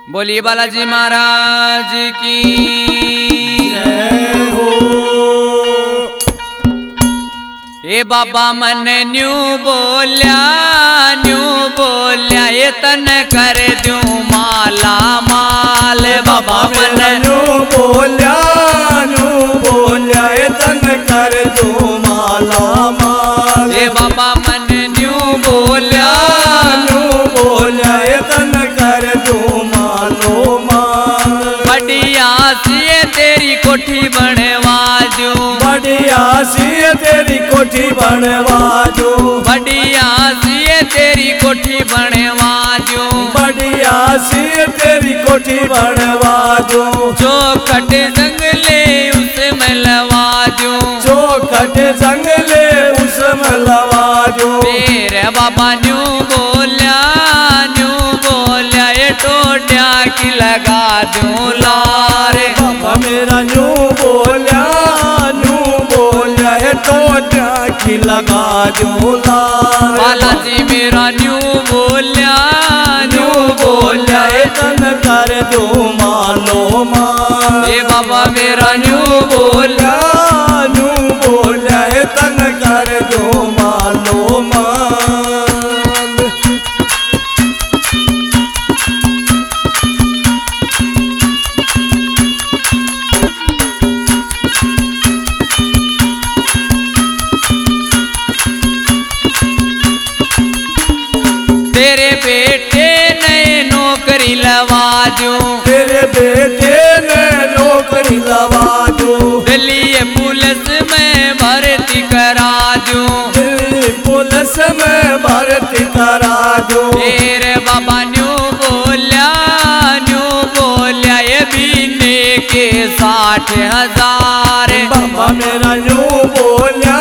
बोलिए बालाजी महाराज की जय हो। ए बाबा मन न्यू बोल्या ये तन कर दूं माला माल। बाबा मन न्यू बोल्या ये तन कर दूं माला माल। ए बाबा मन न्यू बोल्या ये तन कर दूं मालो माल। बढ़िया सी तेरी कोठी बनवा दूं, बढ़िया सी तेरी कोठी बनवा दूं, बढ़िया सी तेरी कोठी बनवा दूं, बढ़िया सी तेरी कोठी बनवा दूं। चौखट जंगले उसमें लवा दूं, चौखट जंगले उसमें लवा दूं। तेरे बाबा न्यू बोल्या ये टोटिया की लगा दूं लार। बाबा मेरा न्यू बोल्या ये टोटिया की लगा दूं लार। बालाजी मेरा न्यू बोल्या ये तन कर दूं मालो माल। ये बाबा मेरा न्यू बोल्या ये तन कर दूं मालो माल। तेरे बेटे नए नौकरी लवा दूं, तेरे बेटे ने नौकरी लवा दूं। दिल्ली पुलिस में भर्ती करा दूं, दिल्ली पुलिस में भर्ती करा दूं। तेरे बाबा न्यू बोल्या ये बीने के 60,000। बाबा मेरा न्यू बोल्या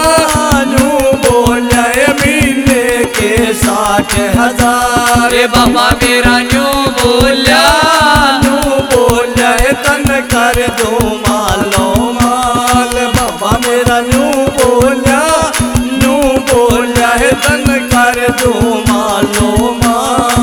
ये महीने के 60,000। ये बाबा मेरा न्यू बोल्या ये तन कर दूं मालो माल। बाबा मेरा न्यू बोल्या ये तन कर दूं मालो माल।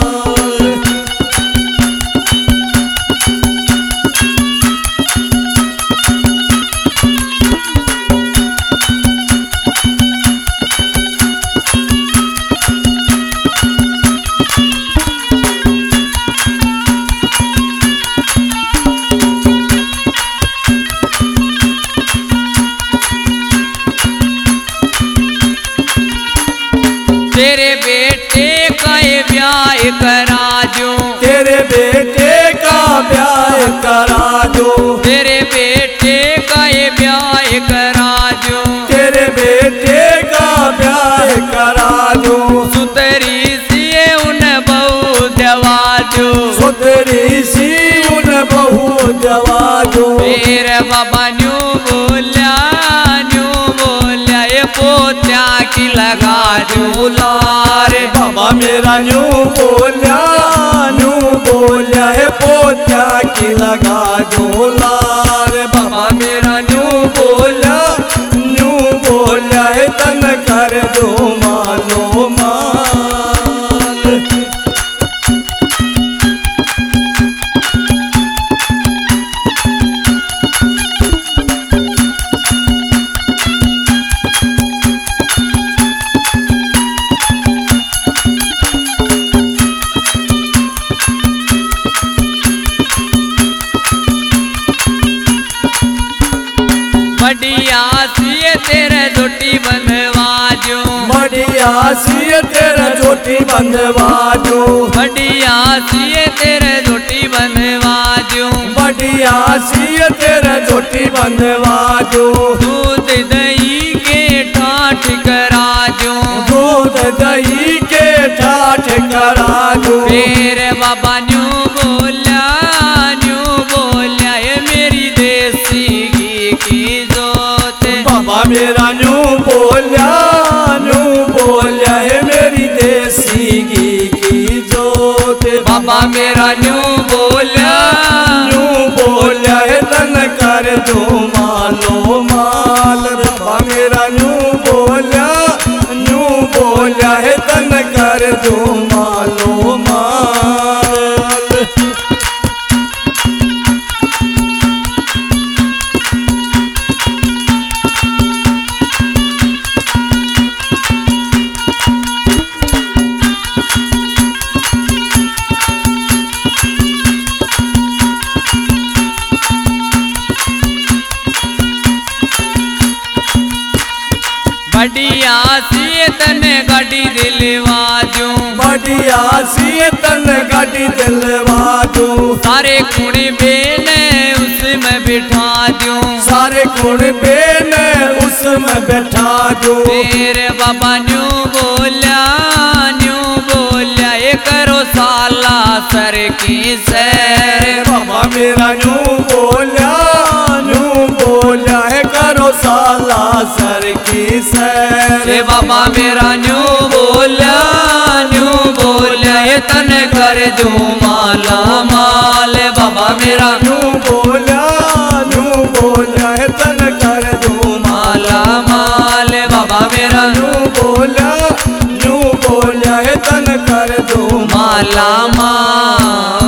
तेरे बेटे का ये ब्याह करा दूं, तेरे बेटे का ब्याह करा दूं। तेरे बेटे का ये ब्याह करा दूं, तेरे बेटे का ब्याह करा दूं। सुतरी सी उन बहू दवा दूं, सुतरी सी उन बहू दवा दूं। तेरे बाबा न्यू बोल्या ये पोत्या की लगा दूं लार। बाबा मेरा न्यू बोल्या ये पोत्या की लगा दूं लार। बाबा मेरा न्यू बोल्या ये तन कर दूं मालो माल। बढ़िया सी तेरे जोटी बनवा दूं, बढ़िया सी तेरा चोटी बंधवा दूं। बढ़िया सी तेरे जोटी बनवा दूं, बढ़िया सी तेरा चोटी बंधवा दूं। दूध दही के ठाठ करा दूं, दूध दही के ठाठ करा दूं। तेरे बाबा न्यू बोल्या ये मेरी देसी घी की जोत। बाबा मेरा न्यू बोल्या ये मेरी देसी घी की जोत। बाबा मेरा न्यू बोल्या ये तन कर दूं मालो माल। बाबा मेरा न्यू बोल्या ये तन कर दूं मालो माल। सी तने गाड़ी दिलवा दूं, बढ़िया सी तन गाड़ी दिलवा दूं, सारे कुड़ी बेने उसमें बिठा दूं, सारे कुण बेने उसमें बैठा दूं। तेरे बाबा न्यू बोलिया ये करो साला सर की सैर। बाबा मेरा न्यू बोलिया है करो साला सर की सैर। रे बाबा मेरा न्यू बोलिया ये तन कर दूं माला माल। बाबा मेरा न्यू बोलिया है तन कर दूं माला माल। बाबा मेरा न्यू बोलिया है तन कर दूं माला माल।